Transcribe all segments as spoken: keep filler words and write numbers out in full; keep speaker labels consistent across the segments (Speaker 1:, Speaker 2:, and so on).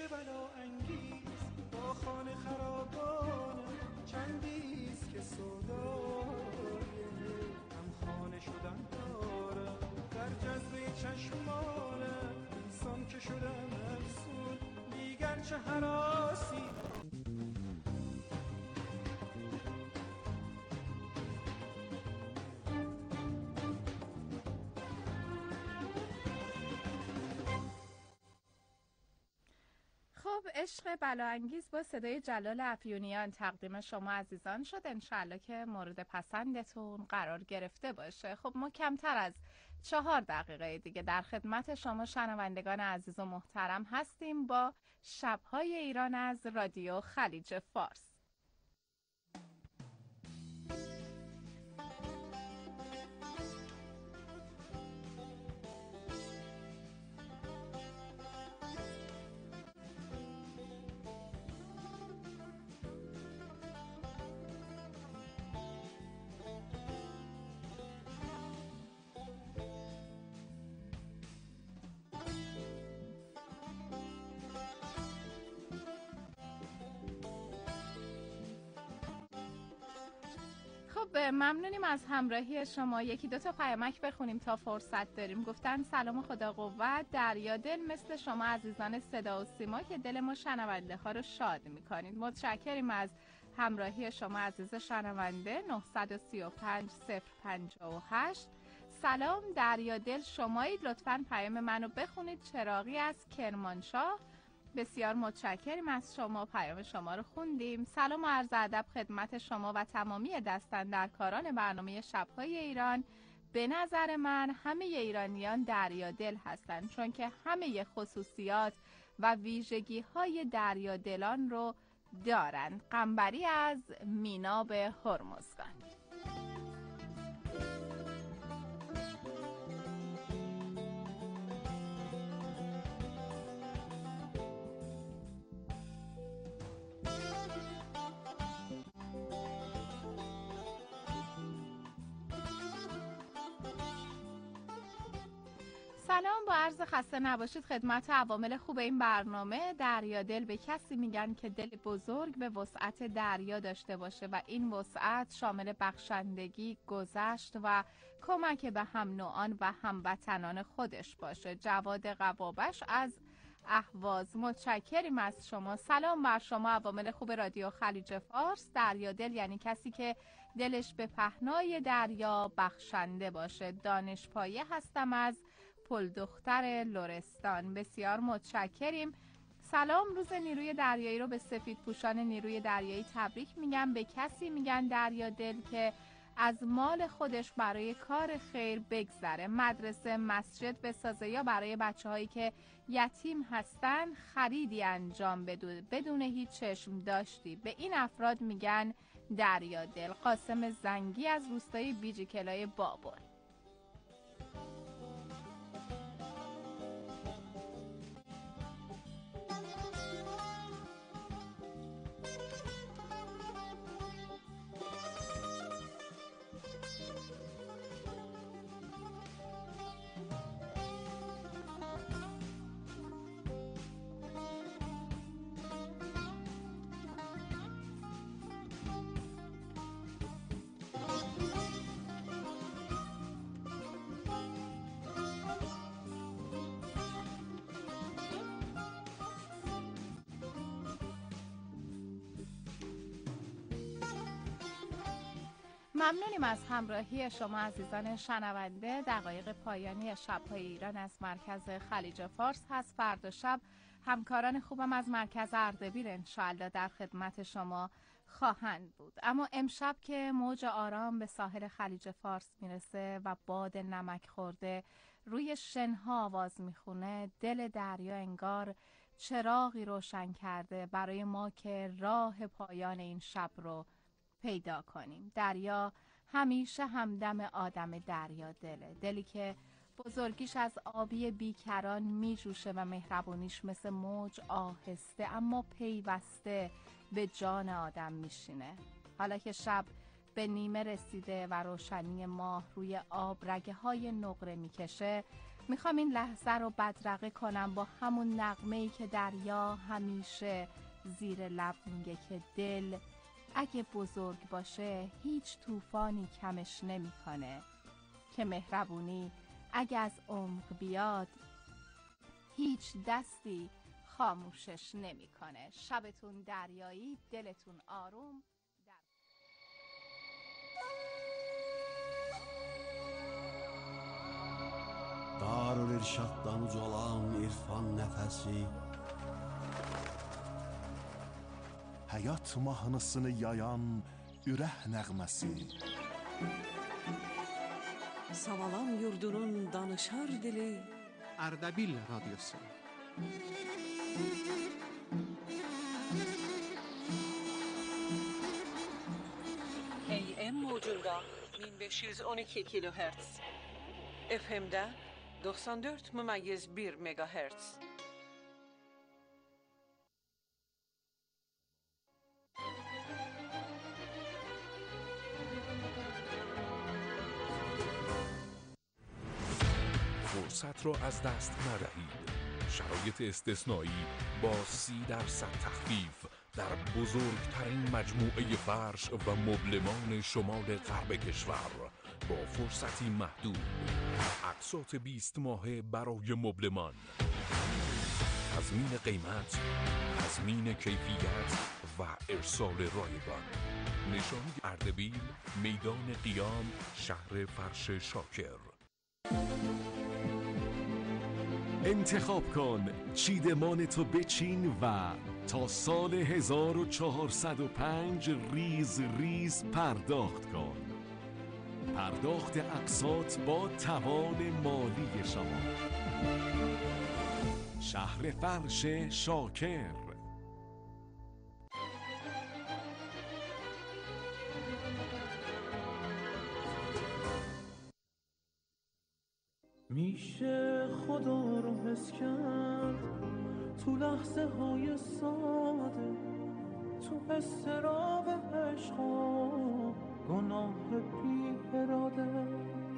Speaker 1: عشق بلا انگیز با خانه خرابان چندیست که سودای هم خانه شدن دارم در جذبه چشمانم انسان که شدم افسون دیگر چه هراسی.
Speaker 2: خب عشق بلاانگیز با صدای جلال افیونیان تقدیم شما عزیزان شد. انشالله که مورد پسندتون قرار گرفته باشه. خب ما کمتر از چهار دقیقه دیگه در خدمت شما شنوندگان عزیز و محترم هستیم با شب‌های ایران از رادیو خلیج فارس. خب ممنونیم از همراهی شما. یکی دو تا پیامک بخونیم تا فرصت داریم. گفتن سلام و خدا قوت، دریا دل مثل شما عزیزان صدا و سیما که دل ما شنونده ها رو شاد میکنید. متشکریم از همراهی شما عزیز شنونده. نه سه پنج صفر پنجاه و هشت. سلام دریا دل شمایید، لطفاً پیام منو بخونید. چراغی از کرمانشاه. بسیار متشکریم از شما، پیام شما رو خوندیم. سلام و عرض ادب خدمت شما و تمامی دستاندرکاران برنامه شب‌های ایران. به نظر من همه ایرانیان دریادل هستند، چون که همه خصوصیات و ویژگی‌های دریادلان رو دارند. قنبری از میناب هرمزگان. سلام، با عرض خسته نباشید خدمت عوامل خوب این برنامه. دریادل به کسی میگن که دل بزرگ به وسعت دریا داشته باشه و این وسعت شامل بخشندگی، گذشت و کمک به هم نوعان و هموطنان خودش باشه. جواد قوابش از اهواز، متشکریم از شما. سلام بر شما عوامل خوب رادیو خلیج فارس. دریادل یعنی کسی که دلش به پهنای دریا بخشنده باشه. دانش پایه هستم از پل دختر لرستان. بسیار متشکریم. سلام، روز نیروی دریایی رو به سفید پوشان نیروی دریایی تبریک میگم. به کسی میگن دریادل که از مال خودش برای کار خیر بگذره، مدرسه، مسجد بسازه یا برای بچه هایی که یتیم هستن خریدی انجام بده بدون هیچ چشم داشتی. به این افراد میگن دریادل. قاسم زنگی از روستای بیجیکلای بابل. ممنونیم از همراهی شما عزیزان شنونده. دقایق پایانی شب‌های ایران از مرکز خلیج فارس هست. فردا شب همکاران خوبم از مرکز اردبیل انشاءالله در خدمت شما خواهند بود. اما امشب که موج آرام به ساحل خلیج فارس میرسه و باد نمک خورده روی شنها آواز میخونه، دل دریا انگار چراغی روشن کرده برای ما که راه پایان این شب رو پیدا کنیم. دریا همیشه همدم آدم دریا دله، دلی که بزرگیش از آبی بیکران می جوشه و مهربونیش مثل موج آهسته اما پیوسته به جان آدم میشینه. حالا که شب به نیمه رسیده و روشنی ماه روی آب رگه های نقره میکشه، میخوام این لحظه رو بدرقه کنم با همون نغمه‌ای که دریا همیشه زیر لب میگه که دل اگه بزرگ باشه هیچ طوفانی کمش نمیکنه، که مهربونی اگه از عمق بیاد هیچ دستی خاموشش نمیکنه. شبتون دریایی، دلتون آروم.
Speaker 3: Darülirşaddan ucalan irfan nəfəsi,
Speaker 4: həyat mahnısını yayan ürək nəğməsi,
Speaker 5: Savalan yurdunun danışar dili,
Speaker 1: Ardabil Radyosu.
Speaker 5: A M موجunda bin beş yüz on iki kilohertz, F M'de doksan dört mümayyiz bir megahertz.
Speaker 6: فرصت را از دست ندهید. شرایط استثنایی با سی درصد تخفیف در بزرگترین مجموعه فرش و مبلمان شمال غرب کشور با فرصتی محدود. اقساط بیست ماهه برای مبلمان. تضمین قیمت، تضمین کیفیت و ارسال رایگان. نشانی اردبیل، میدان قیام، شهر فرش شاکر.
Speaker 7: انتخاب کن چیدمان تو بچین و تا سال هزار و چهارصد و پنج ریز ریز پرداخت کن. پرداخت اقساط با توان مالی شما. شهر فرش شاکر.
Speaker 1: میشه خدا رو حس کرد تو لحظه های ساده، تو استراب عشق و گناه بی اراده.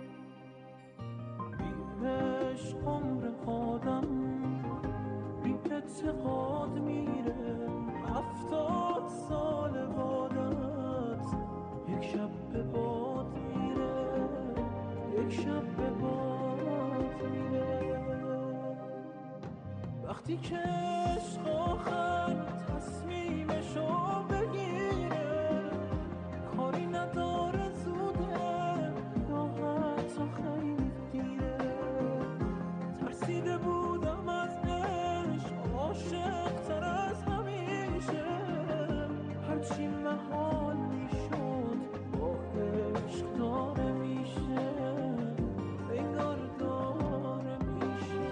Speaker 1: بی عشق عمر آدم بی اعتقاد میره، هفتاد سال بادت یک شب به باد میره، یک شب به باد میره. وقتی که عشق آخر تصمیمشو بگیره، کاری نداره زوده یا حتی خیلی دیره. ترسیده بودم از عشق، عاشق تر از همیشه. هرچی محال میشد با عشق داره میشه، انگار داره میشه.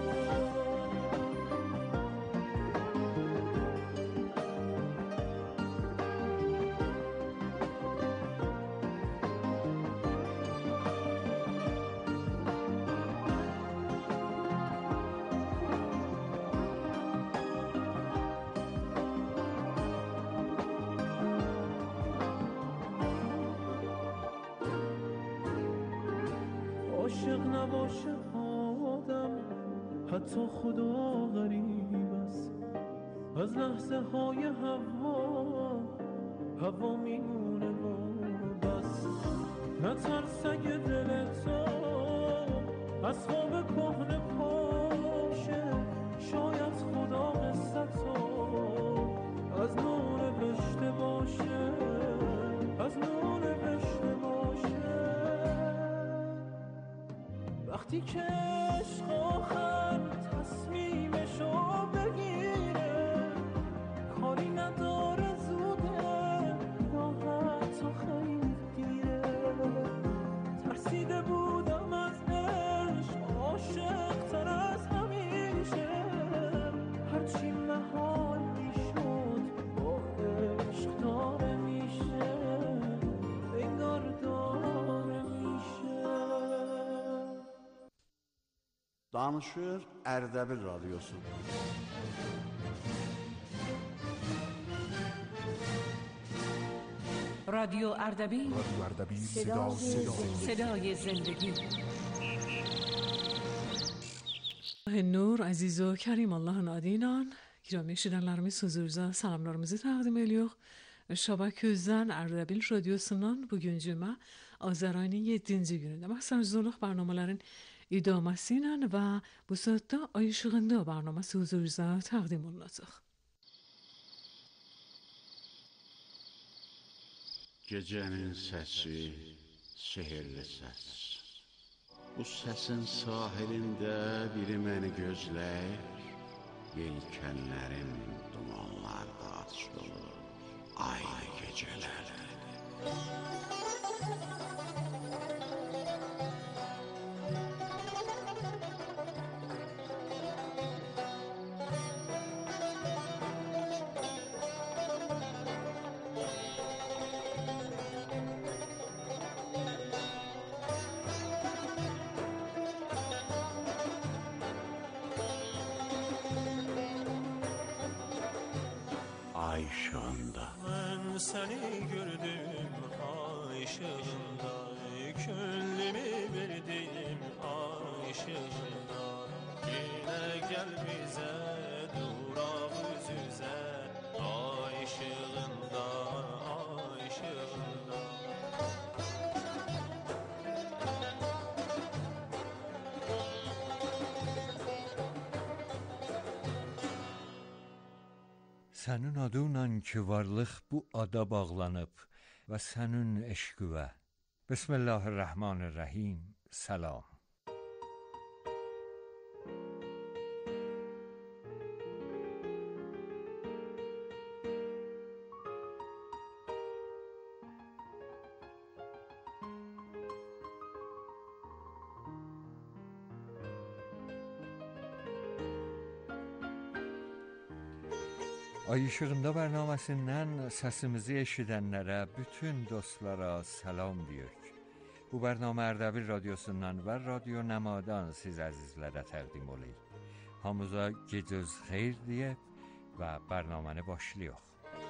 Speaker 1: عاشق نباشه آدم، حتی خدا غریب است. از لحظه های هوا هوا میمونه و بس. نترس اگه دل تو از خواب کهنه پاشه، شاید خدا قصتو از نو نوشته باشه، از نو نوشته باشه. وقتی که عشق آخر تصمیمشو بگیره، کاری نداره زوده یا حتی خیلی دیره. ترسیده بودم از عشق، عاشق تر از همیشه. هرچی محال میشد با عشق داره میشه، انگار داره میشه.
Speaker 3: danışır Ərdəbil Radyosu.
Speaker 5: رادیو اردبیل،
Speaker 6: رادیو اردبیل، صدا صدا
Speaker 5: صدای زندگی.
Speaker 8: Nur aziz و کریم Allah'ın adıyla giramli eşidenlerimiz huzurunuzda selamlarımızı takdim ediyor. Şabak Özden Erdebil Radyosu'ndan bugün Cuma Azaray'ın yedinci gününde Mahsanuzuluk barnamelerin idamesiyle ve bu saatte Ay Işığında barnaması huzurunuzda takdim olunacak.
Speaker 3: Gecenin səsi, sehirli səs. Bu səsin sahilində biri məni gözləyir. Yelkənlərin dumanlarda açılır ay gecələrdə. Ay ışığında.
Speaker 1: Ben seni gördüm ay ışığında, gönlümü verdim ay ışığında. Yine gel bize durak yüz yüze, ay ışığında, ay ışığında.
Speaker 9: Sənin adınla ki varlıq bu ada bağlanıb və sənin eşqüvə. Bismillahirrahmanirrahim. Salam. Ay Işığında bərnaməsindən səsimizi eşidənlərə, bütün dostlara salam deyirik. Bu bərnamə Ərdəbil Radyosu'ndan və Radyo Nəmadan siz əzizlərə təqdim olayıq. Hamıza gecəz xeyir deyib və bərnaməni başlayıq.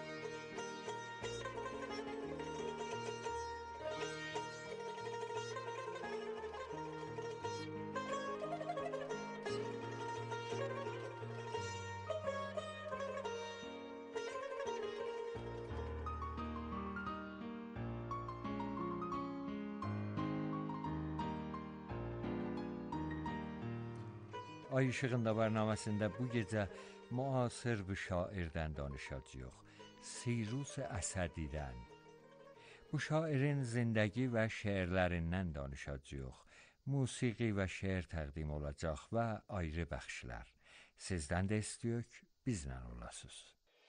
Speaker 9: Ay Işığında bərnaməsində bu gecə müasir bir şairdən danışacağıq. Sirus Əsədidən. Bu şairin zindəgi və şeirlərindən danışacağıq. Musiqi və şeir təqdim olacaq və ayrı bəxşlər. Sizdən də istəyək, bizlə olasınız.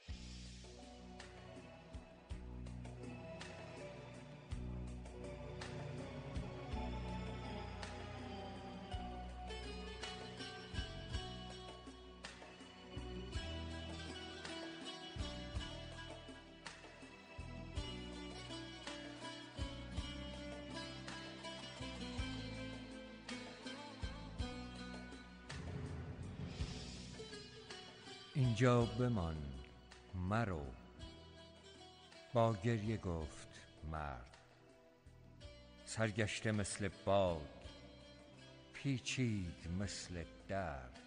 Speaker 9: اینجا بمان مرو، با گریه گفت مرد. سرگشته مثل باد، پیچید مثل درد.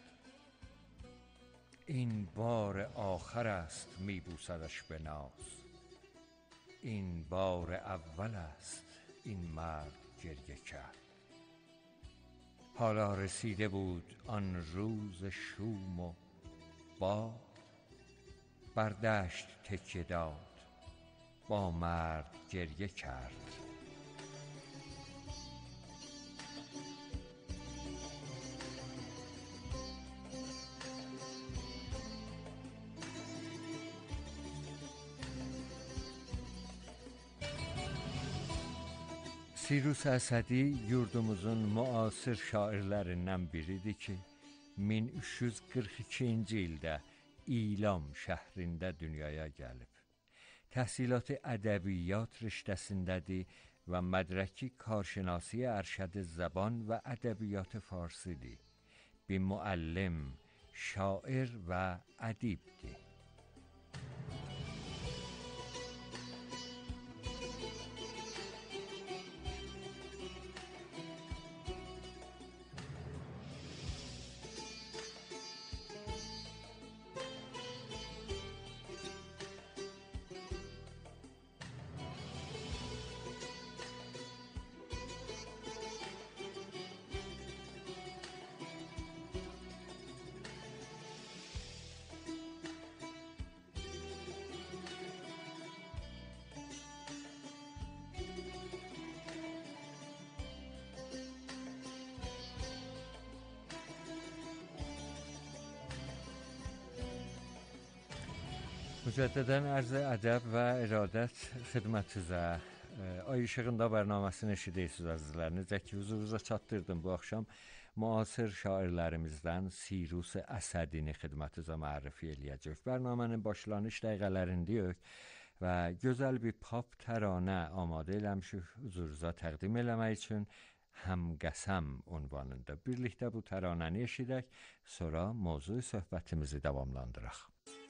Speaker 9: این بار آخر است میبوسدش به ناز، این بار اول است این مرد گریه کرد. حالا رسیده بود آن روز شوم و باد، بر دشت تکیه داد، با مرد گریه کرد. Sirus Əsədi yurdumuzun müasir şairlərindən biridir ki, min üç yüz qırx ikinci ildə İlam şəhrində dünyaya gəlib. Təhsilatı ədəbiyyat riştəsindədir və mədrəki karşinasi ərşəd zəban və ədəbiyyat farsidir. Bir müəllim, şair və ədibdir. Mücəddidən arz ədəb və iradət xidmətinizə. Ay işığında bərnaməsini eşidirsiniz əzizlər. Necə ki huzurunuza çatdırdım bu axşam müasir şairlərimizdən Sirus Əsədini xidmətinizə mərifə eləyəcək. Bərnamənin başlanış dəqiqələrindəyik və gözəl bir pop təranə amadə eləmişik huzurunuza təqdim eləmək üçün. Həmqəsəm ünvanında. Birlikdə bu təranəni eşidək, sonra mövzu söhbətimizi davamlandıraq.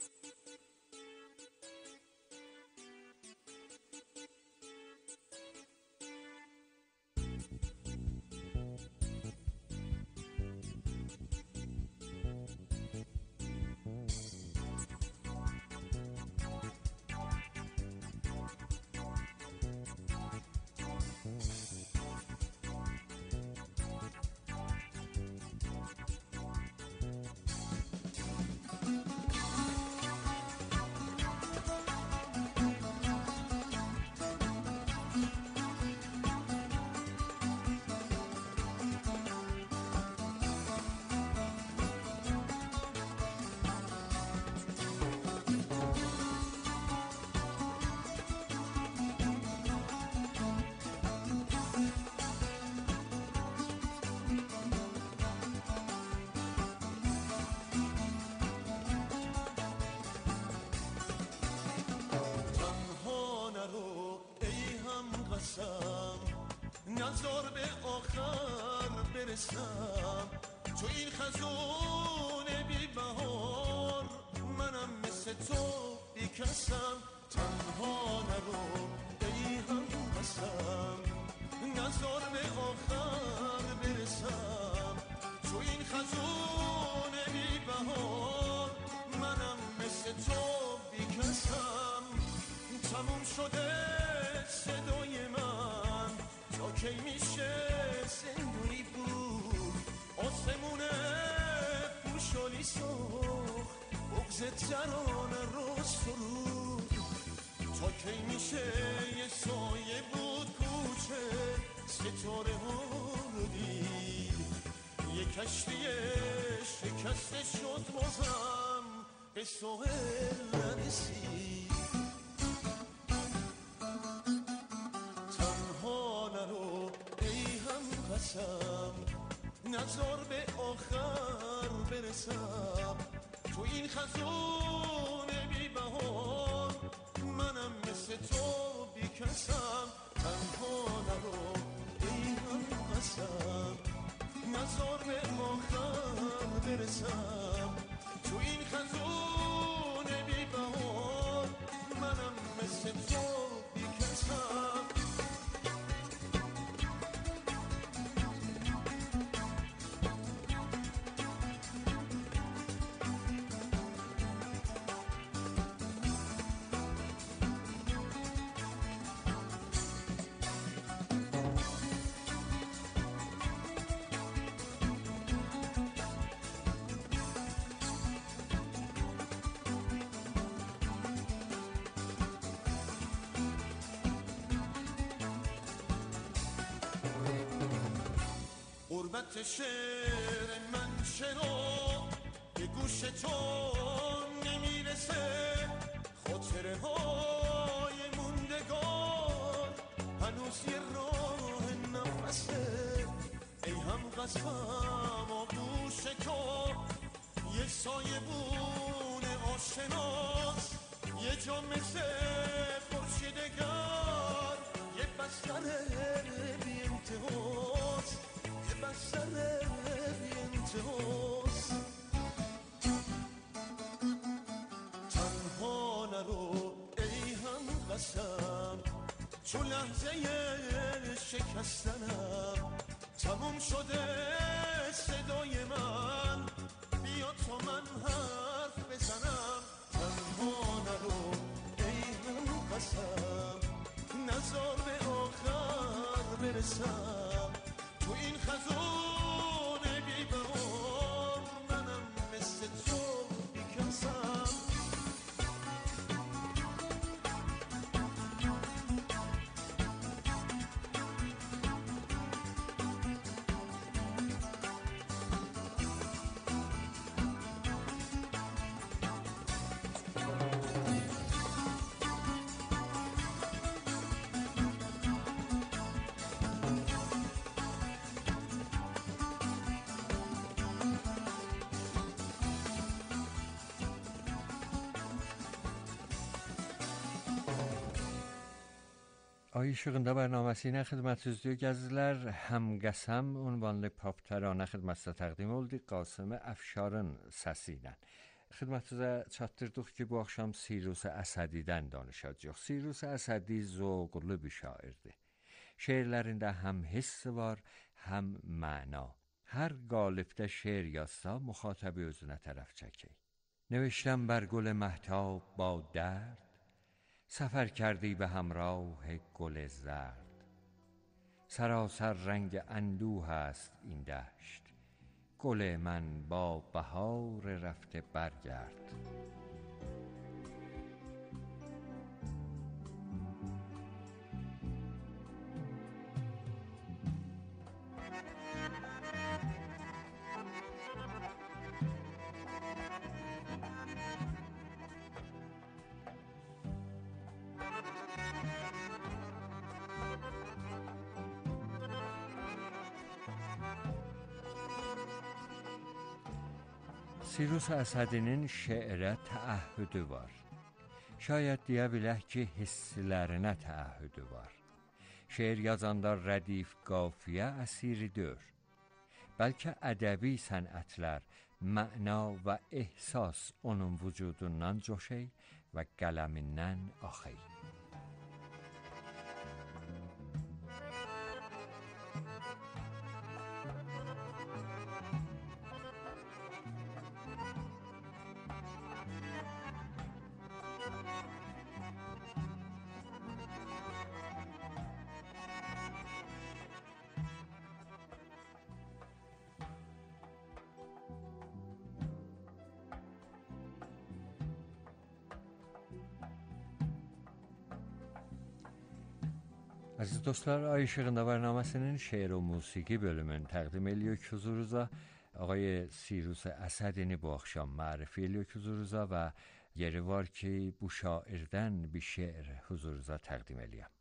Speaker 1: نذار به آخر برسم تو این خزون بی بهار منم مثل تو بی کسم تنها نرو ای هم قسم نذار به آخر برسم تو این خزون بی بهار منم مثل تو بی کسم تموم شده صدای من تا کی میشه زندونی بود آسمونه پوشالی سخت بغز ترانه رو سرود تا کی میشه یه سایه بود کوچه ستاره ها رو دید یه کشتی شکسته شد بازم به ساحل نرسید نذار به آخر برسم تو این خزون بی بهار منم مثل تو بی کسم تنها نرو ای هم قسم نذار به آخر برسم تو این خزون بی بهار منم مثل تو بی کسم قربت شعر من چرا به گوش تو نمیرسه خاطره های موندگار هنوز یه راه نفسه ای هم قسمم آغوش تو یه سایه بون آشناس یه جا مثل خورشیدگر یه بستر بی انتهاست بستر بی انتهاست تنها نرو ای هم قسم چون لحظه شکستنم تموم شده صدای من بیا تا من حرف بزنم تنها نرو ای هم قسم نذار به آخر برسم تو این خزون بی بهار منم مثل تو بی کسم
Speaker 9: Ayışığında bərnaməsinə xidmətinizdə gəzilər. Həm qəsəm ünvanlı pop təranə xidmətinizə təqdim oldu Qasım Əfşarın səsi ilə. Xidmətinizə çatdırdıq ki, bu axşam Sirus Əsədidən danışacağıq. Sirus Əsədi zövqlu bir şairdir. Şeirlərində həm hiss var, həm məna. Hər qalibdə şeir yazsa müxatəbi özünə tərəf çəkir. نوشتم بر گل مهتاب با درد سفر کردی به همراه گل زرد سراسر رنگ اندوه است این دشت گل من با بهار رفته برگرد Sirus Əsədinin şeirə təəhhüdü var. Şayət deyə bilək ki, hisslərinə təəhhüdü var. Şeir yazanda rədif qafiyə əsiri deyil. Bəlkə ədəbi sənətlər, məna və ehsas onun vücudundan coşey və qələmindən axey. Əziz dostlar, Ay İşığında bərnaməsinin şeir və musiqi bölümünü təqdim edirik huzurunuza. Ağay Sirus Əsədini bu axşam mərifə edirik huzurunuza və yeri var ki, bu şairdən bir şeir huzurunuza təqdim edəyəm.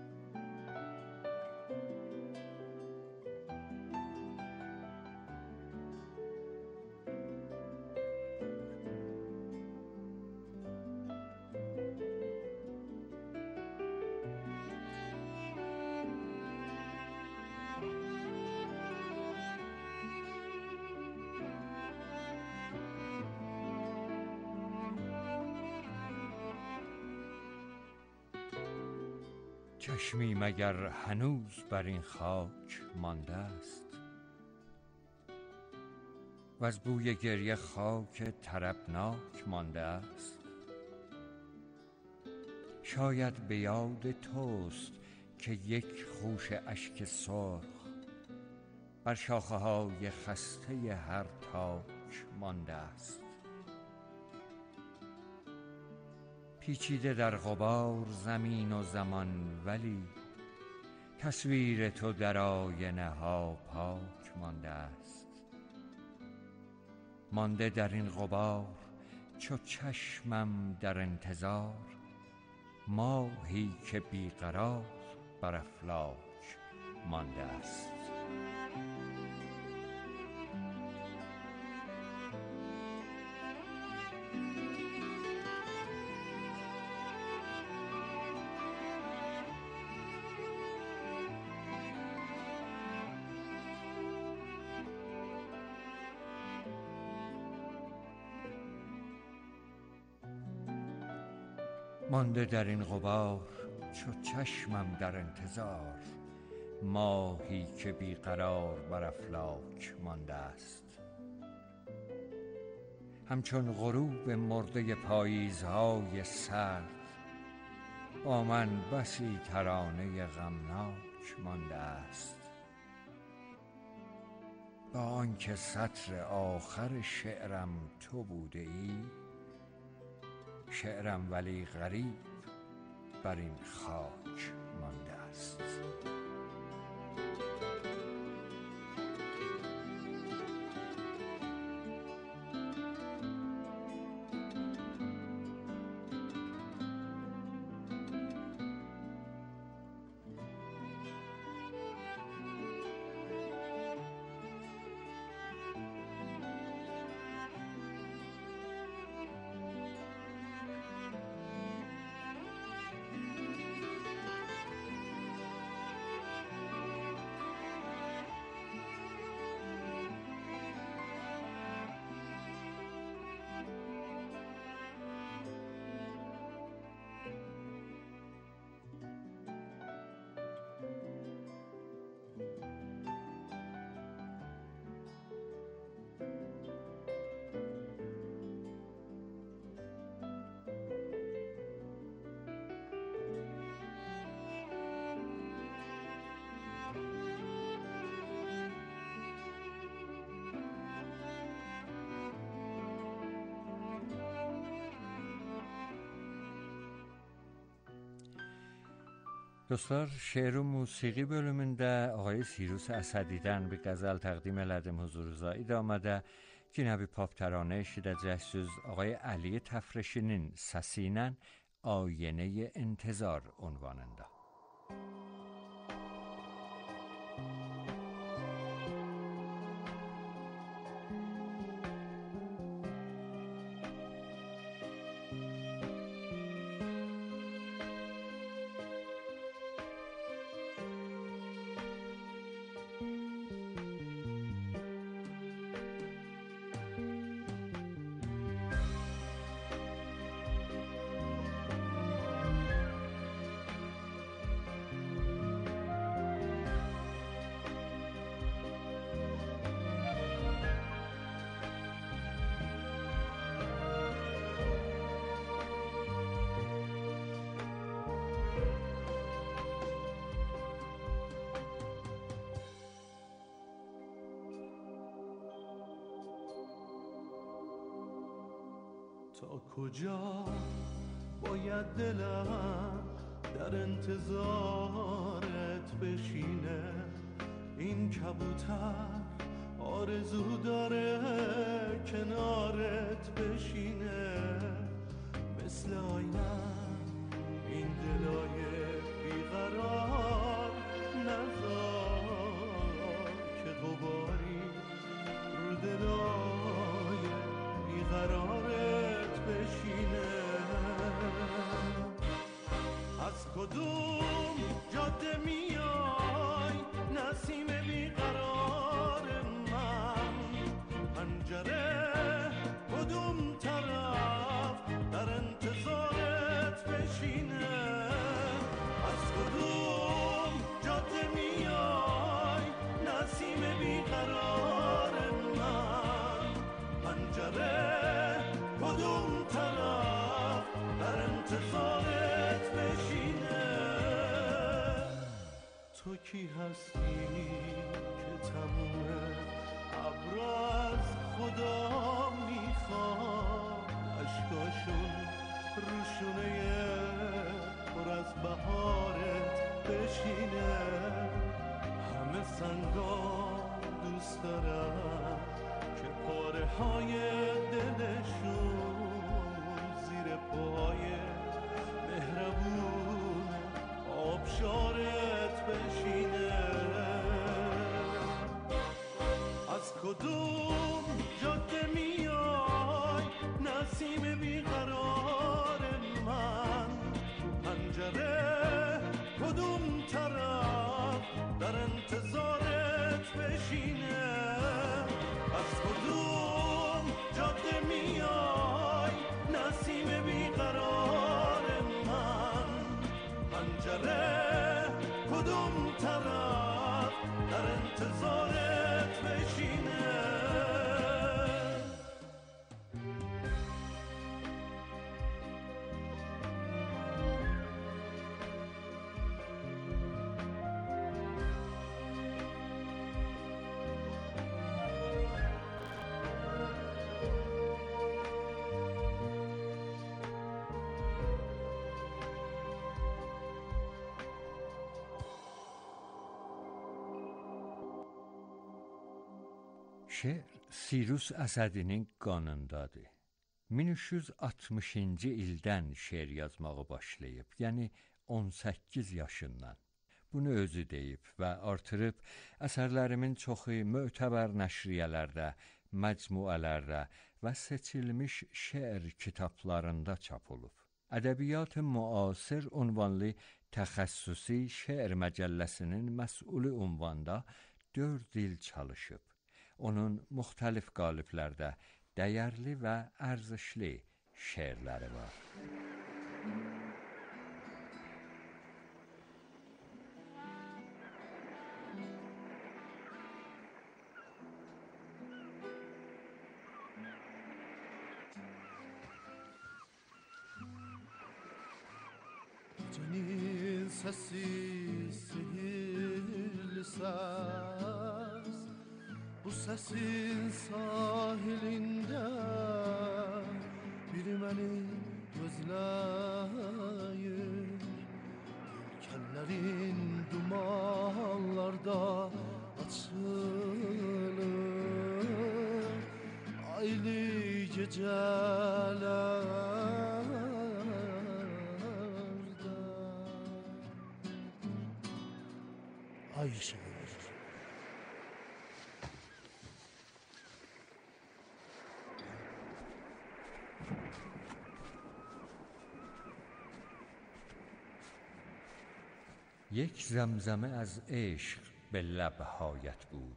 Speaker 9: چشمی مگر هنوز بر این خاک مانده است و از بوی گریه خاک طربناک مانده است شاید به یاد توست که یک خوش اشک سرخ بر شاخه های خسته هر تاک مانده است پیچیده در غبار زمین و زمان ولی تصویر تو در آینه ها پاک مانده است مانده در این غبار چو چشمم در انتظار ماهی که بیقرار بر افلاک مانده است مانده در این غبار چو چشمم در انتظار ماهی که بیقرار بر افلاک مانده است همچون غروب مرده پاییزهای سرد با من بسی ترانه غمناک مانده است با آنکه سطر آخر شعرم تو بوده ای شعرم ولی غریب بر این خاک مانده است Dostlar, şeir و musiqi bölümündə ağay Sirus Əsədidən bir qəzəl təqdim elədim huzurunuza. İdamada yine bir pop təranə eşidəcəksiniz. Ağay Əli Təfrişinin səsi ilə Ayənə İntizar ünvanında.
Speaker 1: تا کجا باید دلم در انتظارت بشینه؟ این کبوتر آرزو داره کنارت بشینه. مثل آینه این دلای بیقرار نذار که غباری رو دلای بیقرارت بشینه. از کدوم جاده میای نسیم بیقرار من؟ پنجره کدوم طرف در انتظارت بشینه؟ از کدوم جاده میای نسیم بیقرار من؟ پنجره کدوم طرف در انتظارت بشینه؟ تو کی هستی که تموم ابر از خدا میخواد اشکاشون روشونه پر از بهارت بشینه؟ همه سنگا دوست دارن که پاره های دلشون زیر پای مهربون آبشارت بشینه. از کدوم جاده میای نسیم بیقرار من؟ پنجره کدوم طرف در انتظارت بشینه؟ از کدوم جاده میای نسیم بیقرار من؟ پنجره کدوم طرف در انتظارت بشینه؟
Speaker 9: Şeir Sirus Əsədinin qanındadır. min üç yüz altmışıncı ildən şeir yazmağı başlayıb, yəni on səkkiz yaşından. Bunu özü deyib və artırıb əsərlərimin çoxu mötəbər nəşriyyələrdə, məcmuələrdə və seçilmiş şeir kitablarında çap olub. Ədəbiyyat-ı müasir ünvanlı təxəssüsi şeir məcəlləsinin məsulü ünvanda dörd il çalışıb. Onun müxtəlif qaliblərdə dəyərli və ərzişli şeirləri var.
Speaker 1: Senin sesi sihirli ses, bu sesin sahilinde biri beni gözleyir. Yelkenleri
Speaker 10: عایشه.
Speaker 9: یک زمزمه از عشق به لبهایت بود،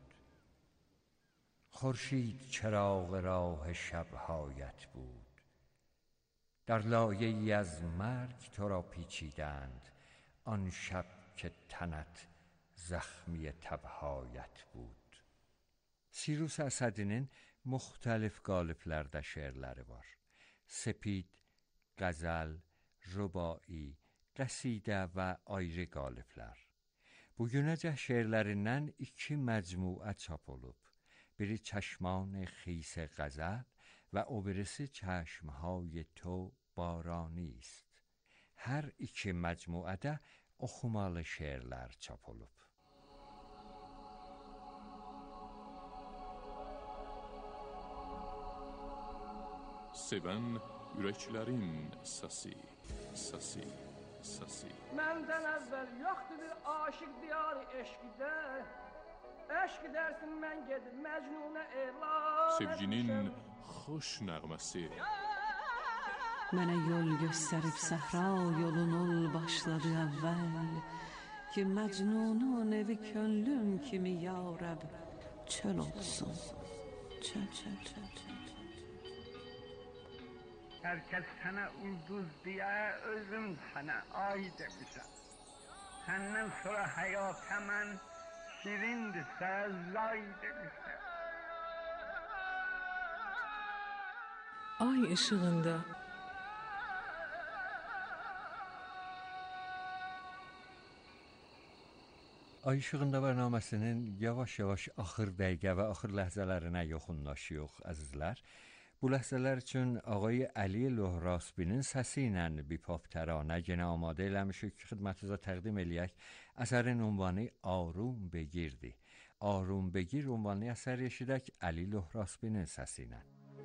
Speaker 9: خورشید چراغ راه شبهایت بود. در لایه ای از مرگ تو را پیچیدند، آن شب که تنت زخمی تبهایت بود. Sirus Əsadinin müxtəlif qaliblərdə şeirləri var. Sepid, qəzəl, rübai, qəsidə və ayrı qaliblər. Bugünəcə şeirlərindən iki məcmuə çap olub. Biri چشمان خیس غزل و o birisi چشمهای تو بارانی است. Hər iki məcmuədə oxumalı şeirlər çap olub.
Speaker 6: Sevən ürəklərin səsi, səsi, səsi.
Speaker 11: Məndən əvvəl yoxdur bir aşiq diyarı eşqidə. Eşq dersin mən gedib Məcnunə elan.
Speaker 6: Sevginin xoş nəğməsi.
Speaker 12: Mənə yol göstərib səhra yolun ol başladı əvvəl. Ki Məcnunun evi könlüm kimi ya Rəb çöl olsun. Çöl, çöl, çöl, çöl.
Speaker 11: Herkes sana ulduz diye özüm sana ay demişim. Senden sonra hayata mən şirindir sözlay demişim.
Speaker 8: Ay ışığında
Speaker 9: Ay işığında bərnaməsinin yavaş-yavaş axır dəqiqə və axır ləhzələrinə yaxınlaşıyoruz əzizlər. Bu ləhzələr üçün ağay Əli Lohrasbinin səsi ilə bipop təranə yenə amadə eləmişik ki, xidmətinizə təqdim eləyək. Əsərin ünvanı Arum Begirdir. Arum Begir ünvanlı əsər eşidək Əli Lohrasbinin səsi ilə.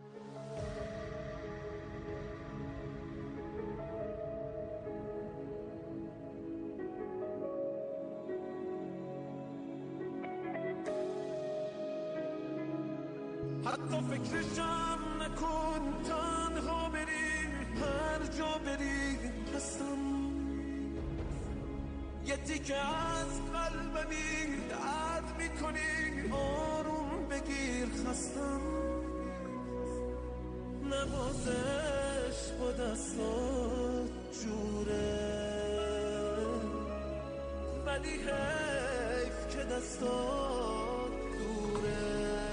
Speaker 1: حتی فکرشم نکن تنها بری هر جا بری هستم یه تیکه از قلبمی درد میکنی آروم بگیر خستم نوازش با دستات جوره ولی حیف که دستات دوره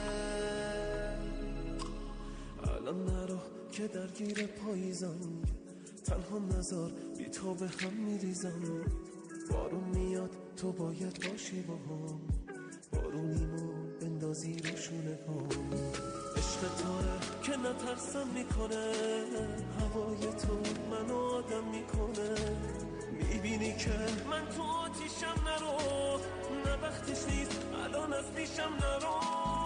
Speaker 1: الان نرو که درگیر پاییزم تنها نزار بی تو به هم میریزم بارون میاد تو باید باشی با هم بارونیمو بندازی رو شونه هم عشق تاره که نترسم میکنه هوای تو منو آدم میکنه میبینی که من تو آتیشم نرو نه وقتش نیست الان از پیشم نرو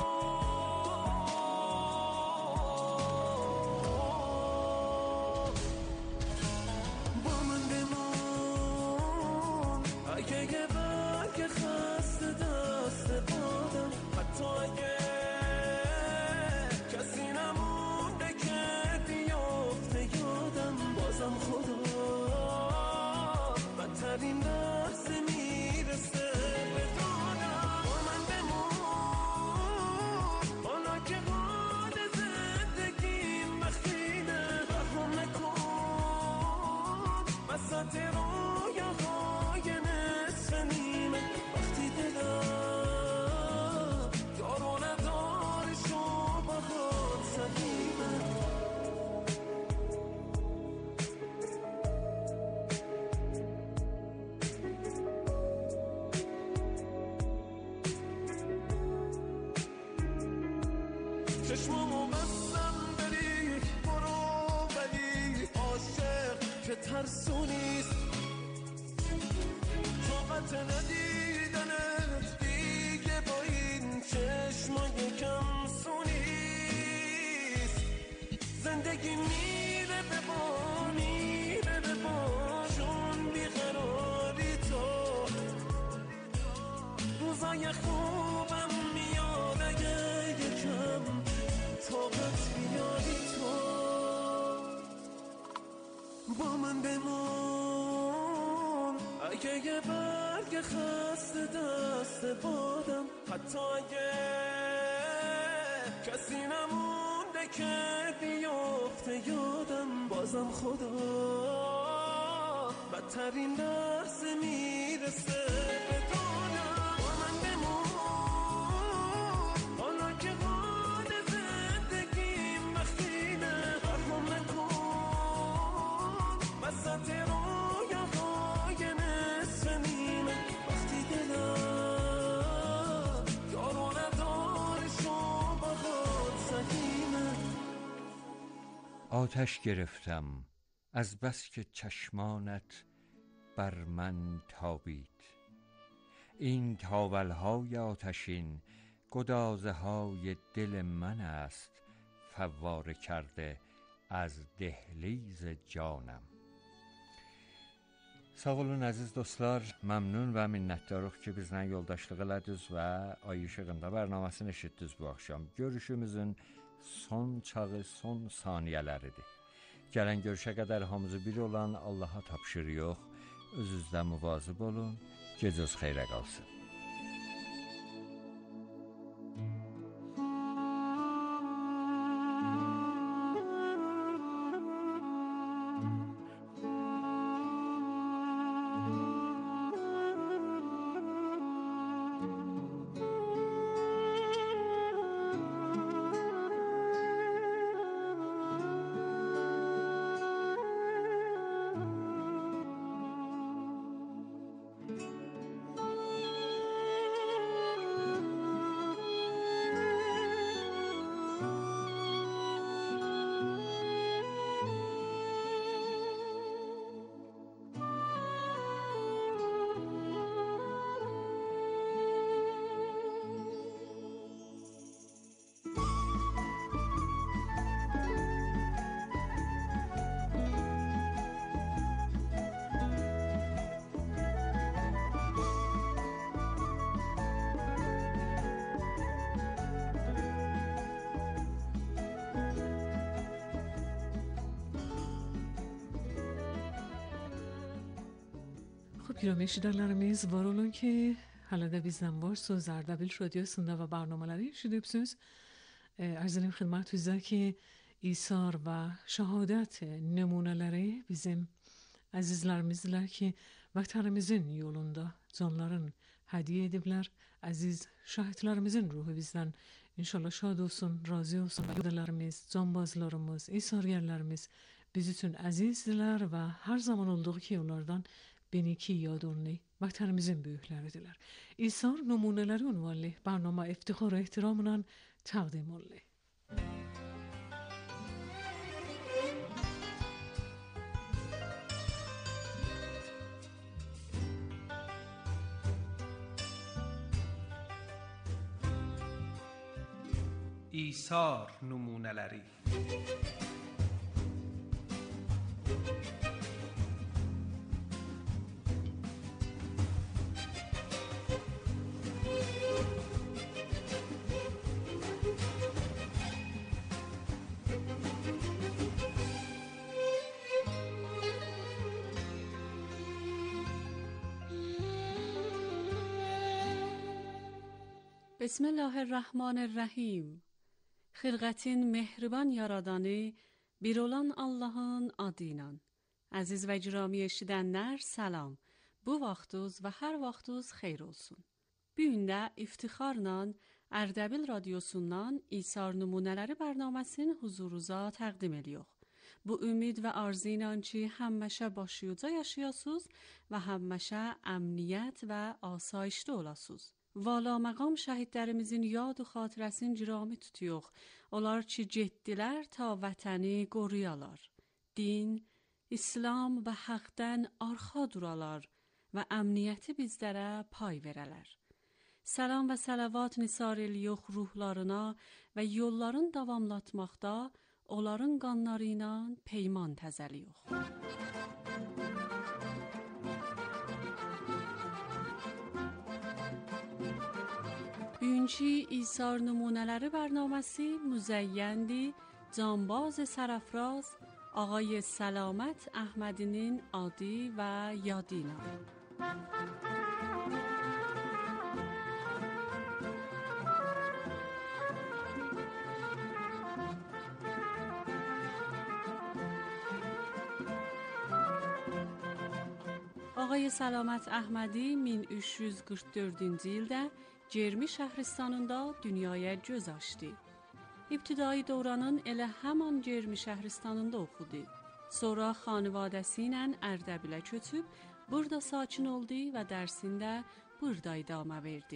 Speaker 1: چشمامو بستم بری برو ولی عاشق که ترسونیست طاقت ندیدنت دیگه با این چشمای کم سونیست زندگی میره به با میره به با چون بیقراری تو من بمون، اگه یه برگ خسته دست بادم، حتی اگه کسی نمونده که بیفته یادم، بازم خدا بدترین لحظه میرسه بدونم با من بمون، حالا که حال زندگیم وقتینه، برهم نکن وسط رویاهای نصف نیمه، وقتی دلم یارو نداره شو بخواد سهیمه.
Speaker 9: آتش گرفتم از بس که چشمانت بر من تابید، این تاولهای آتشین گدازه های دل من است فواره کرده az dehliz canım. Sağ olun əziz dostlar, məmnun və minnətdarıq ki, bizlə yoldaşlıq elədiniz və Ay İşığında bərnaməsini eşitdiniz bu axşam. Görüşümüzün son çağı, son saniyələridir. Gələn görüşə qədər hamımızı bir olan Allaha tapşırıq. Özünüzdə müvazib olun. Gecəniz xeyrə qalsın.
Speaker 8: Gürami şidarlarımız var olun ki hala da bizden var söz Ardabil Radyosu'nda ve barnamaları işitiyorsunuz. Arz edelim xidmətünüzə ki İsar və şəhadət nümunələri bizim əzizlərimizdirlər ki vətənimizin yolunda canların hədiyyə ediblər. Əziz şəhidlərimizin ruhu bizdən inşallah şad olsun, razı olsun. Yoldalarımız, canbazlarımız, İsargərlərimiz biz üçün əzizdirlər və hər zaman olduğu ki onlardan beniki yad olunur. Vətənimizin böyükləridirlər. İsar nümunələri ünvanlı barnama iftixar ehtiramla təqdim olunur.
Speaker 10: İsar numuneleri.
Speaker 12: بسم الله الرحمن الرحیم. Xilqətin mehriban yaradanı, bir olan Allahın adı ilə. Əziz və girami eşidənlər, salam. Bu vaxtınız və hər vaxtınız xeyir olsun. Bu gün də iftixarla Ərdəbil radiosundan İsar nümunələri bərnaməsini huzurunuza təqdim edirik. Bu ümid və arzu ilə ki, həmişə başıyuca yaşayasınız və həmişə əmniyyət və asayişdə olasınız. Vala məqam şəhidlərimizin yad və xatirəsini girami tutuyoruz. Onlar ki getdilər ta vətəni qoruyalar. Din, İslam və haqdan arxa duralar və əmniyyəti bizlərə pay verələr. Salam və salavat nisar eliyux ruhlarına və yolların davamlatmaqda onların qanları ilə peyman təzəliyux. Bugünkü İsar nümunələri bərnaməsi müzəyyəndi, canbaz sərafraz آقای سلامت احمدینین عادی و یادینا. Ağay Salamat Əhmədi min üç yüz qırx dördüncü ildə Cermi şəhristanında dünyaya göz açdı. İbtidai dövranın elə həman Cermi şəhristanında oxudu. Sonra xanivadəsi ilə Ərdəbilə köçüb, burada sakin oldu və dərsində burada idamə verdi.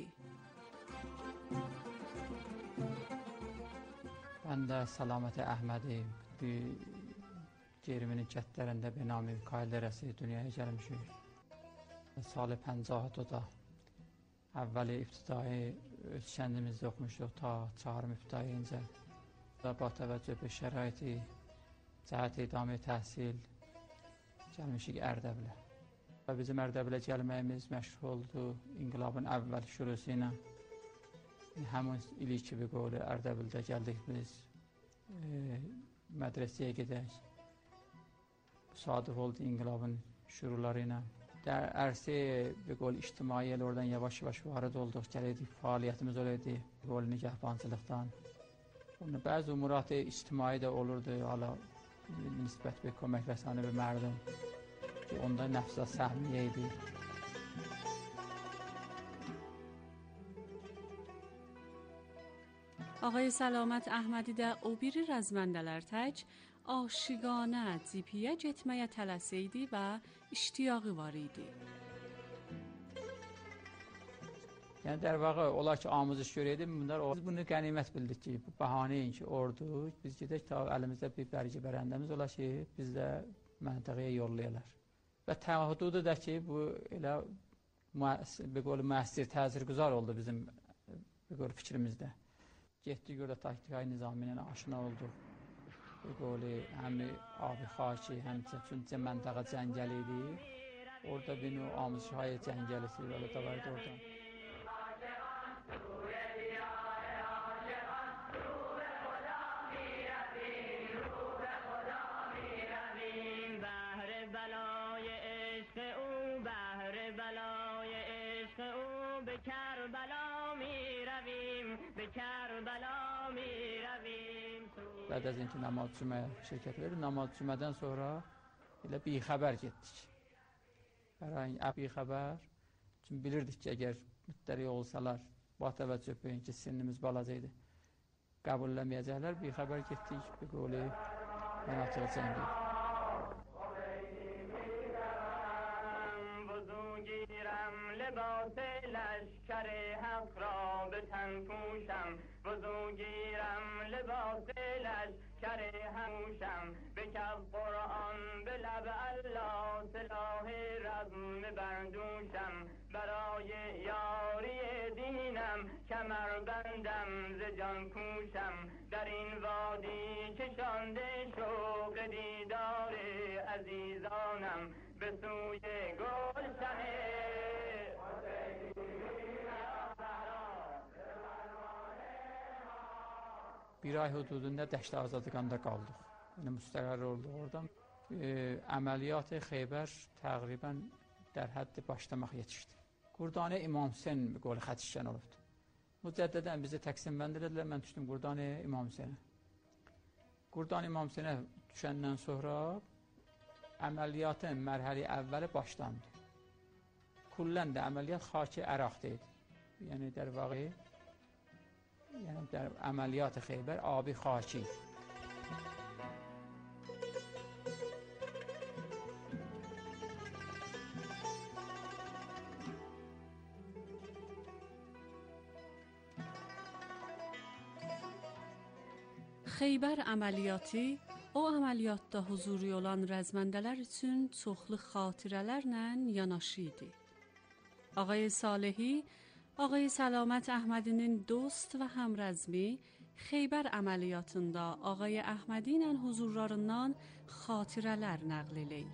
Speaker 13: Ben de Salamat Əhmədi Cerminin kətlərində به نام کایلرسی dünyaya gəlmişik. Salı پنجاه دوda əvvəli ibtidai öz kəndimizdə oxumuşduq ta çağırım ibtidaincə. Ba təvəccüh به şəraiti cəhət idame təhsil gəlmişik Ərdəbilə. Və bizim Ərdəbilə gəlməyimiz məşğul oldu inqilabın əvvəl şurusu ilə. Həmin ili ki bir qolu Ərdəbildə gəldik biz e, mədrəsəyə gedək. Sadıq oldu inqilabın şuruları ilə. در عرصه به قول اجتماعی اردن yavaş yavaş وارد olduk. Gəlirdik, fəaliyyətimiz olaydı. به قول nigahbançılıqdan. Bəzi umurat ictimai də olurdu. Hala nisbət bir kömək rəsani bir mərdum. Ki onda nəfsə səhmiyyə idi.
Speaker 12: آقای سلامت احمدی də o biri rəzməndələr tək aşiqanə cipiyə getməyə tələsiydi və iştiyağı var idi.
Speaker 13: Yəni در واقع olar ki amuzış görəydim, bunlar biz bunu qənimət bildik ki, bu bəhanəyin ki ordu, biz gedək ta əlimizdə bir bərgi bərəndəmiz olar ki, biz də məntəqəyə yollayırlar. Və təvahududu da ki, bu elə bir qolu müəssir təsirgüzar oldu bizim bir qolu fikrimizdə. Getdik orada taktikayı nizami ilə aşina olduq. Bir qolu həm abi xaki, həm çünki məntəqə cəngəli idi. Orada bir amuzşahay cəngəlisi belə də vardı orada. Bəd az inki namaz cüməyə şirkət verir. Namaz cümədən sonra elə bir xəbər getdik. Bərayin bir xəbər. Çünki bilirdik ki, əgər müttəri olsalar, bu təvəccüh böyün ki, sinimiz balaca idi. Qəbulləməyəcəklər. Bir xəbər getdik. Bir qolu mənatığı cəngi.
Speaker 14: لباس لشکر حق را به تن پوشم وضو گیرم لباس لشکر حق پوشم بکف قرآن به لب الله سلاح رزم بردوشم برای یاری دینم کمر بندم ز جان کوشم در این وادی چشانده شوق دیدار عزیزانم به سوی گلشن
Speaker 13: Bir ay hududunda Dəşti Azadlıqanda qaldıq. Yəni müstəqər oldu oradan. E, əməliyyat-ı Xeybər təqribən در حد başlamaq yetişdi. Qurdanə İmam Hüseyn qolu xətişkən olubdu. Mücəddədən bizi təqsimləndirdilər. Mən düşdüm Qurdanə İmam Hüseynə. Qurdanə İmam Hüseynə düşəndən sonra əməliyyatın mərhəli əvvəli başlandı. Kullən də əməliyyat xaki Əraqda idi. Yəni در واقع یعنی در عملیات خیبر آبی خاکی.
Speaker 12: Xeybər əməliyyatı o əməliyyatda huzuri olan rəzməndələr üçün çoxlu xatirələrlə yanaşı idi. Ağay Salehi Ağay Salamat Əhmədinin dost və həmrəzmi Xeybər əməliyyatında Ağay Əhmədi ilə huzurlarından xatirələr nəql eləyir.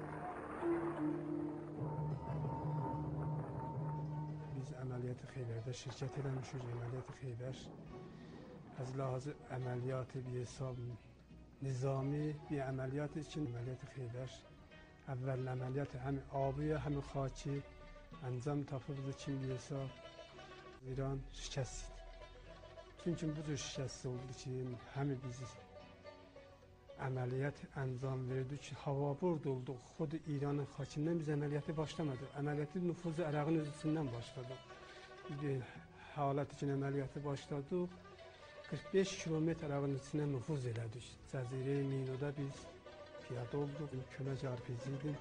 Speaker 15: Biz əməliyyatı Xeybərdə شرکت eləmişik əməliyyat Xeybər. Az ləhaz əməliyyat bir hesab nizami bir əməliyyat için əməliyyat Xeybər. Əvvəl əməliyyat həm abiyə həm xaki əncam tapıldı için bir hesab İran şikəst. Çünki bu cür şikəst oldu ki, həm biz əməliyyat əncam verdik ki, hava burd olduq. Xud İranın xakindən biz əməliyyatı başlamadıq. Əməliyyatı nüfuzu Ərəğin özüsündən başladıq. Bir halət üçün əməliyyatı başladıq. qırx beş kilometr Ərəğin içinə nüfuz elədik. Cəzirə-i Mino'da biz piyada olduq. Kömək R P G idi.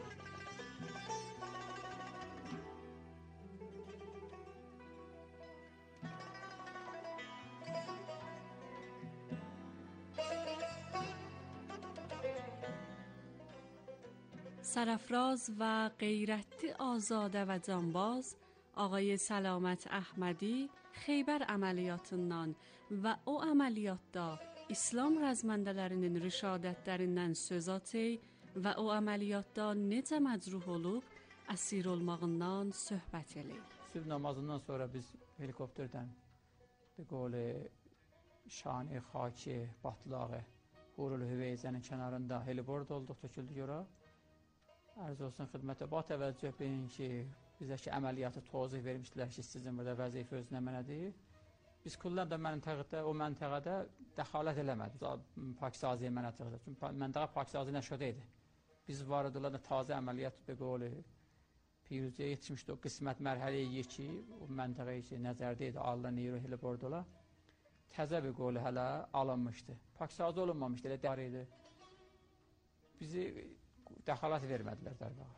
Speaker 12: سرافراز و غیرتی آزاده و جانباز آقای سلامت احمدی Xeybər əməliyyatından və o əməliyyatda İslam rəzməndələrinin rişadətlərindən söz açı və o əməliyyatda necə məcruh olub, əsir olmağından söhbət eləyir.
Speaker 13: Sübh namazından sonra biz helikopterdən bir qolu Şani, Xaki, Batlağı, Hurul Hüveyzənin kənarında helibord olduq, töküldük ora. Ərz olsun xidmətə, ba təvəccüh beyin ki, bizə ki, əməliyyatı tozih vermişdilər ki, sizin burada vəzifə özünə mənədir. Biz kullən də məntəqədə, o məntəqədə dəxalət eləmədik, Pakisaziyə mənətiqdə. Çünki məntəqə Pakisazi nəşədə idi. Biz var idilə də tazə əməliyyat bir qolu Piruzəyə yetişmişdi, o qismət mərhələyə ki, o məntəqəyə ki, nəzərdə idi, Allah Niro helibordola. Təzə bir qolu hələ alınmışdı. Pakisazi olunmamışdı, elə dəri idi. Bizi dəxalət vermədilər dərbağa.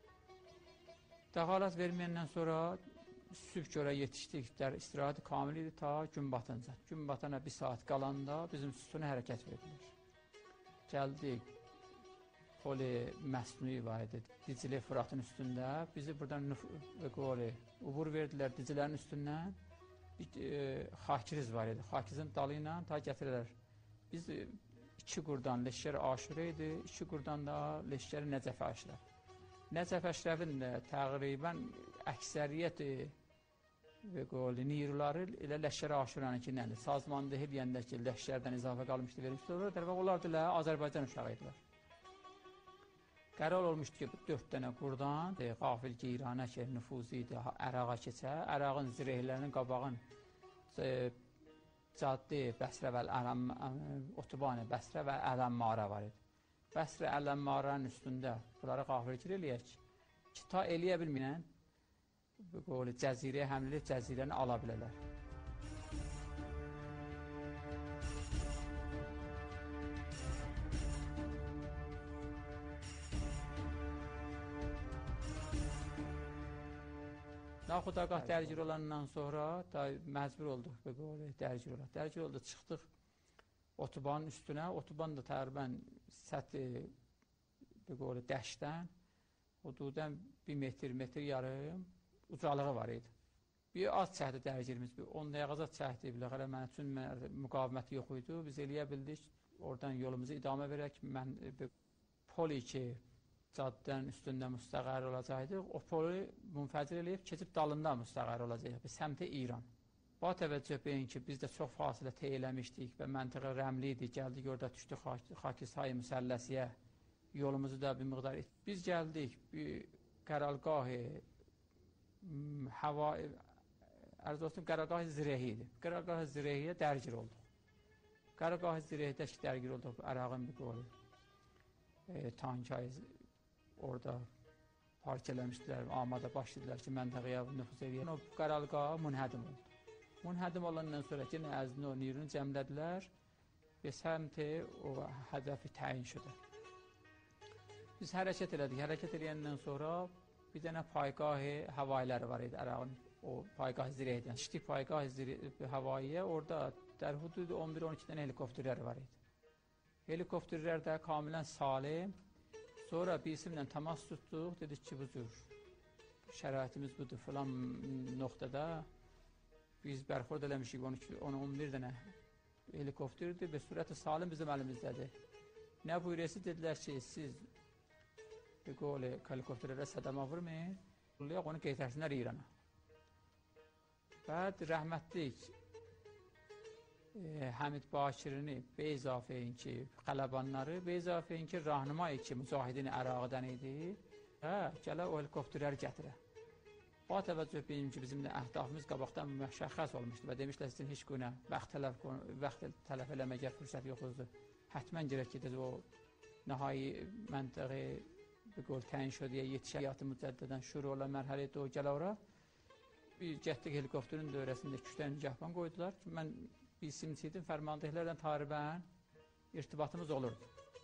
Speaker 13: Dəxalət verməyəndən sonra sübh görə yetişdik, istirahəti kamil idi ta gün batınca. Gün batana bir saat qalanda bizim sütuna hərəkət verdilər. Gəldik, Poli Məsnui var idi, Dicili Fıratın üstündə. Bizi buradan ubur verdilər Dicilərin üstündən. Bir e, Xakiriz var idi, Xakizin dalı ilə ta gətirirlər. Biz iki qurdan leşkər aşırı idi, iki qurdan da leşkər Nəcəf aşırı. Nəcəf Əşrəfin də təqribən əksəriyyəti və qoli niruları elə Ləşkər Aşuranınkindən sazmandı eləyəndə ki, Ləşkərdən izafə qalmışdı, vermişdi. Onlar da Azərbaycan uşağı idilər. Qərar olmuşdu ki, dörd dənə qurdan qafil ki, İrana ki, nüfuzu idi, Ərağa keçə, Ərağın zirehlərinin qabağın caddi Bəsrə və Ələm, otobanı Bəsrə və Ələmmara var idi. Bəsrə Əlləmmaranın üstündə bunları qafilgir eləyək ki, ta eləyə bilməyən cəzirəyə həmləli cəzirəni ala bilərlər. Naxudagah dərgir olandan sonra da məcbur olduq dərgir olaq. Dərgir oldu, çıxdıq otobanın üstünə. Otoban da təqribən səthi dəşdən, hududən bir metr, metr yarım ucalığı var idi. Bir az çəkdi dərgirimiz, bir on dəqiqə çəkdi. Biləxərə mən üçün müqaviməti yox idi. Biz eləyə bildik, oradan yolumuzu idamə verək. Mən poli ki, caddən üstündə müstəqər olacaqdıq. O poli münfəcir eləyib, keçib dalında müstəqər olacaqdıq. Səmti İran. Bu təvəccüh beyin ki, biz də çox fasilə tey eləmişdik və məntiqə rəmli idi. Gəldik, orada düşdük Xakisay müsəlləsiyə. Yolumuzu da bir miqdar etdik. Biz gəldik, bir qərargahı hava, ərz olsun, qərargahı Zirehi idi. Qərargahı Zirehiyə dərgir olduq. Qərargahı Zirehidə ki, dərgir olduq. Ərağın bir qolu. E, Tankay orada park eləmişdilər, amada başladılar ki, məntəqəyə nüfuz edir. O qərargahı münhədim oldu. Münhədim olandan sonra yenə əzni o nirunu cəmlədilər və səmti o hədəfi təyin şudu. Biz hərəkət elədik. Hərəkət eləyəndən sonra bir dənə paygahı havayları var idi Ərağın. O paygahı Zirehdən. Şişdik paygahı havayıya, orada dər hududu on bir on iki dənə helikopterlər var idi. Helikopterlər də kamilən salim. Sonra bir isimlə təmas tutduq, dedik ki, bu cür şəraitimiz budur filan nöqtədə. Biz bərxord eləmişik on on bir dənə helikopterdir və sürəti salim bizim əlimizdədir. Nə buyurəsi dedilər ki, siz bir qoli helikopterlərə sədəma vurmayın, onu qeytərsinlər İrana. Bəd rəhmətlik e, Həmid Bakirini be izafəyin ki, Qələbanları be izafəyin ki, rahnumayı ki, mücahidin Əraqdan idi. Hə, gələ o helikopterlər gətirə. O təvəccüh benim ki, bizim də əhdafımız qabaqdan məşəxəs olmuşdu və demişlər sizin heç günə vaxt tələf, vaxt tələf eləməyə fürsət yoxuzdur. Hətmən gerək ki, o nəhai məntəqi bir qol təyin şödiyə yetişə həyatı mücəddədən şuru olan mərhələdə o gələ ora. Bir getdik helikopterin dövrəsində küçdən nigahban qoydular ki, mən bir simçiydim, fərmandəhlərdən taribən irtibatımız olurdu.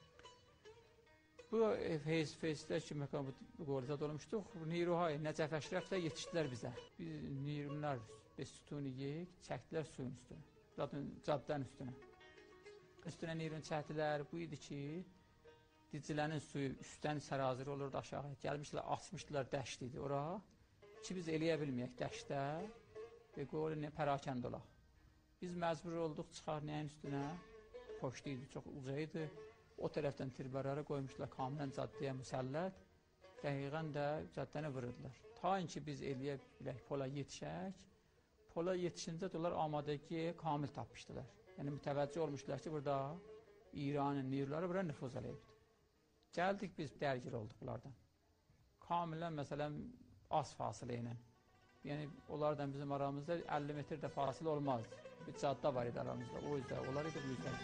Speaker 13: Bu Face-Face'də ki, məkan bu qolizad olmuşduq, Niruhay, Nəcəf Əşrəfdə yetişdilər bizə. Biz Nirunlar beş sütunu yeyik, çəkdilər suyun üstünə, zaten caddən üstünə. Üstünə Nirun çəkdilər, bu idi ki, Dicilənin suyu üstdən sərazir olurdu aşağı. Gəlmişdilər, açmışdılar, dəşt idi ora. Ki, biz eləyə bilməyək dəştdə və qolu pərakənd olaq. Biz məcbur olduq, çıxar nəyin üstünə, poştu idi, çox uca idi. O tərəfdən tirbarara qoymuşlar kamilən caddəyə müsəllət, dəqiqən də caddəni vururdular. Ta ki biz eləyə bilək, pola yetişək, pola yetişincə də onlar amadəki kamil tapmışdılar. Yəni mütəvəccüh olmuşlar ki, burada İranın nirləri bura nüfuz eləyibdir. Gəldik biz dərgir olduq bunlardan. Kamilən məsələn az fasilə ilə. Yəni onlardan bizim aramızda əlli metrdə fasilə olmazdı. Bir cadda var idi aramızda. O yüzden onlar idi bu yüzden.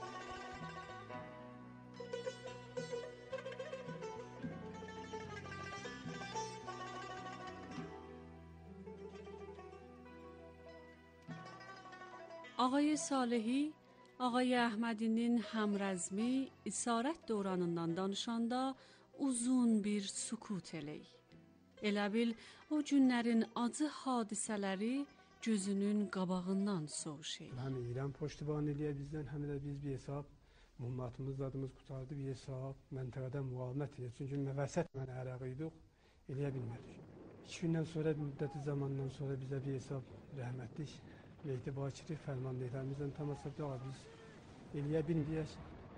Speaker 12: Ağay Salehi, Ağay Əhmədinin həmrəzmi isarət dövranından danışanda uzun bir sükut elək. Elə bil o günlərin acı hadisələri gözünün qabağından soğuşur.
Speaker 15: Həm İran poştiban eləyə bizdən, həm də biz bir hesab mümmatımız adımız qutardı, bir hesab məntəqədən müqavimət edir. Çünki məvəssət mənə ərəqidik, eləyə bilmədik. İki gündən sonra, müddəti zamandan sonra bizə bir hesab rəhmətlik Mehdi Bakiri fərmandehlərimizdən təmasabda biz eləyə bilməyək.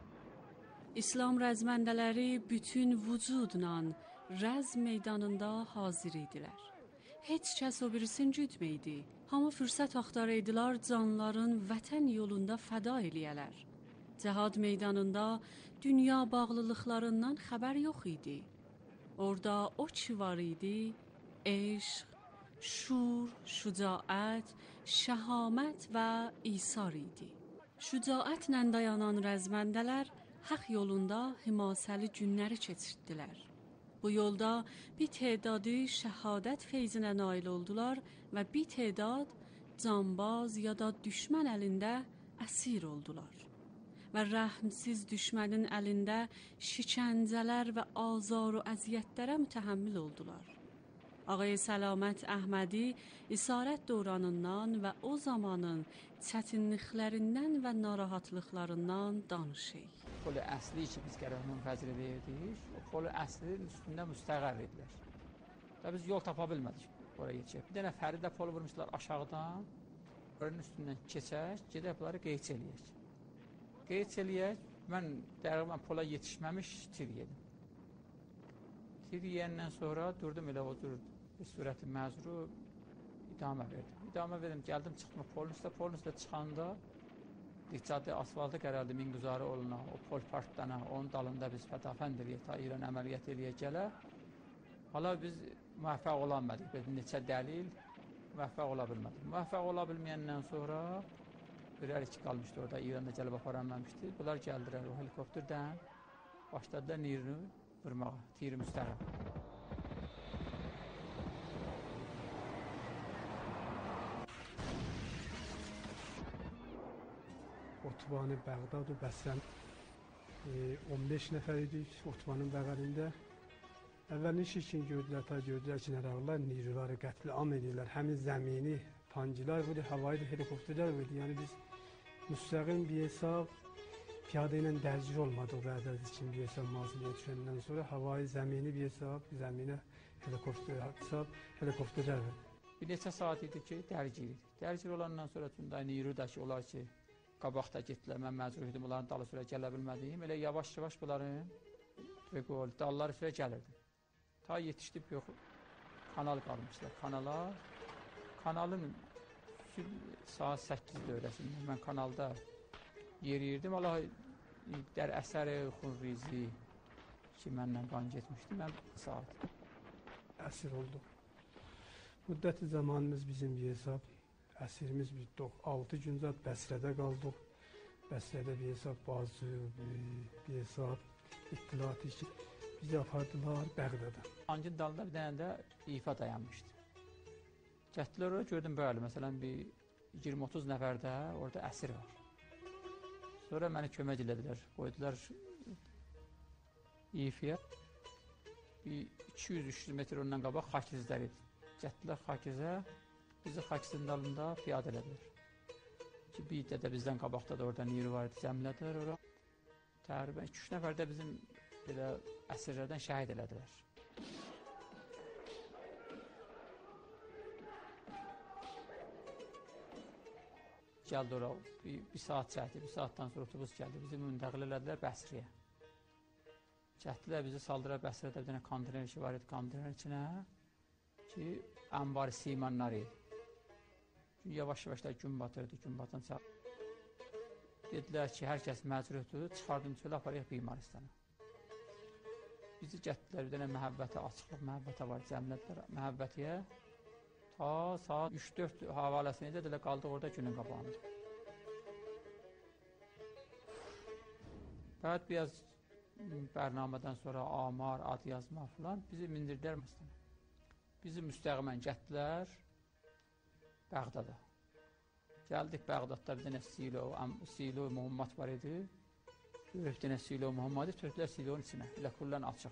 Speaker 12: İslam rəzməndələri bütün vücudla rəz meydanında hazır idilər. Heç kəs o birisin güdməydi. Hamı fürsət axtaraydılar canların vətən yolunda fəda eləyələr. Cəhad meydanında dünya bağlılıqlarından xəbər yox idi. Orada o ki var idi, eşq, şur, şücaət, şəhamət və isar idi. Şücaətlə dayanan rəzməndələr haqq yolunda himasəli günləri keçirdilər. Bu yolda bir tədadı şəhadət feyzinə nail oldular və bir tədad canbaz ya da düşmən əlində əsir oldular. Və rəhmsiz düşmənin əlində şikəncələr və azar və əziyyətlərə mütəhəmmil oldular. Ağay Səlamət Əhmədi isarət dövranından və o zamanın çətinliklərindən və narahatlıqlarından danışır.
Speaker 13: Polu əsli ki biz gərək münfəzir edəydik, o polu əslinin üstündə müstəqər edilir. Və biz yol tapa bilmədik oraya yetişək. Bir dənə fəridə polu vurmuşlar aşağıdan, oranın üstündən keçək, gedək bunları qeyç eləyək. Qeyç eləyək, mən dəqiqən pola yetişməmiş tir yedim. Tir yiyəndən sonra durdum elə o cür bir surəti məzuru idamə verdim. İdamə verdim, gəldim, çıxdım polun üstə, polun üstə çıxanda caddə asfaltı qərardı mingüzarı oluna, o pol partdana, onun dalında biz fətafənd eləyək, ta İran əməliyyat eləyək gələ. Hala biz müvəffəq olanmadık, biz neçə dəlil müvəffəq ola bilmədik. Müvəffəq ola bilməyəndən sonra bir əl iki qalmışdı orada, İranda gəlib aparanmamışdı. Bunlar gəldilər o helikopterdən, başladılar Nirunu vurmağa, tiri müstəqəm.
Speaker 15: Otobanı Bəğdad və Bəsrəm on beş nəfər idik otobanın bəğərində. Əvvəlin şirkin gördülər, ta gördülər ki, nərəvlər niruları qətli am edirlər. Həmin zəmini, pancılar vurdu, havayı helikopterlər vurdu. Yəni biz müstəqim bir hesab piyada ilə dərcir olmadıq vədəz için bir hesab maziliyə düşəndən sonra havayı zəmini bir hesab, zəminə helikopter hesab, helikopterlər vurdu.
Speaker 13: Bir neçə saat idi ki, dərgir idi. Dərgir olandan sonra tündə nirudakı olar ki, qabaqda getdilər, mən məcbur idim, onların dalı sürə gələ bilmədiyim. Elə yavaş-yavaş bunların dalları sürə gəlirdi. Ta yetişdib yox, kanal qalmışlar. Kanala, kanalın saat səkkiz dövrəsində mən kanalda yeriyirdim. Allah der əsəri Xunrizi ki, mənlə qan getmişdi. Mən saat
Speaker 15: əsir olduq. Müddəti zamanımız bizim bir hesab, əsirimiz bitdik. altı gün zat Bəsrədə qaldıq. Bəsrədə bir hesab bazı, bir hesab ittilatı ki, bizi apardılar Bəğdədə.
Speaker 13: Ancın dalında bir dənə də ifa dayanmışdı. Gətdilər oraya, gördüm böyle, məsələn bir iyirmi otuz nəfərdə orada əsir var. Sonra məni kömək elədilər, qoydular ifaya. Bir iki yüz üç yüz metr ondan qabaq xak izləri idi. Gətdilər xak izə, bizi xak izin dalında piyada elədilər. Ki, bir də bizdən qabaqda da orada niri var idi, cəmlədilər ora. Təqribən iki üç nəfər də bizim belə əsirlərdən şəhid elədilər. Gəldi ora, bir, bir saat çəkdi, bir saatdan sonra otobus gəldi, bizi müntəqil elədilər Bəsriyə. Gətdilər bizi saldırar Bəsrədə bir dənə konteyner ki var idi, konteyner içinə ki, ənbar simanlar idi. Yavaş-yavaş da gün batırdı, gün batan çağ. Dedilər ki, hər kəs məcruhdur, çıxardım çölə, aparıyıq bimaristana. Bizi gətdilər bir dənə məhəbbətə, açıqlıq məhəbbətə var, cəmlədilər məhəbbətiyə. Ta saat üç dörd havaləsində dedilər, qaldıq orada günün qabağında. Bəd biraz bərnamədən sonra amar, ad yazma filan bizi mindirdilər məsələn. Bizi müstəqimən gətdilər Bəğdada. Gəldik Bəğdadda bir dənə silo, silo Muhammed var idi. Bir dənə silo Muhammedi tökdülər silonun içinə, elə kullan açıq.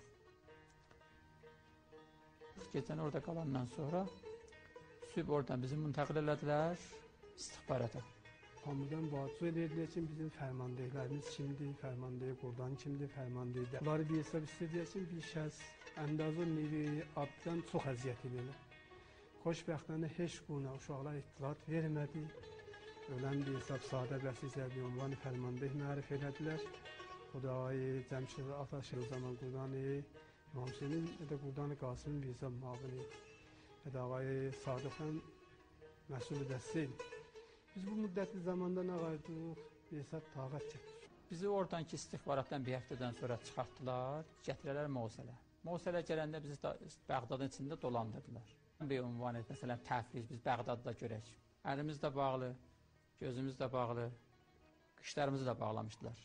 Speaker 13: Gecəni orada qalandan sonra sübh oradan bizi müntəqil elədilər istihbarata.
Speaker 15: Hamıdan bağlı edildiyi için bizim fərmandehlərimiz kimdir, fərmandeh qurdan kimdir, fərmandeh. Bunları bir hesab istediği için bir şəxs əndazı nevi addan çox əziyyət edirlər. Xoşbəxtlərinə heç quna uşaqlar itilat vermədi. Ölən bir hesab sadə bəsizlə bir ünvanı fərmandeh mərif elədilər. Xudayı, Cəmşid Ataşır o zaman qurdanı, İmam Hüseynin ya da qurdanı Qasımın bir hesab mağını. Ya da ağayı Sadıqın məsul dəstəydi. Biz bu müddətli zamanda nə qaydıq? Bir hesab taqət çəkdik.
Speaker 13: Bizi oradanki istihbaratdan bir həftədən sonra çıxartdılar, gətirələr Mosulə. Mosulə gələndə bizi Bəğdadın içində dolandırdılar. Bir ünvan et, məsələn, təfriz, biz Bəğdadda görək. Əlimiz də bağlı, gözümüz də bağlı, qışlarımızı da bağlamışdılar.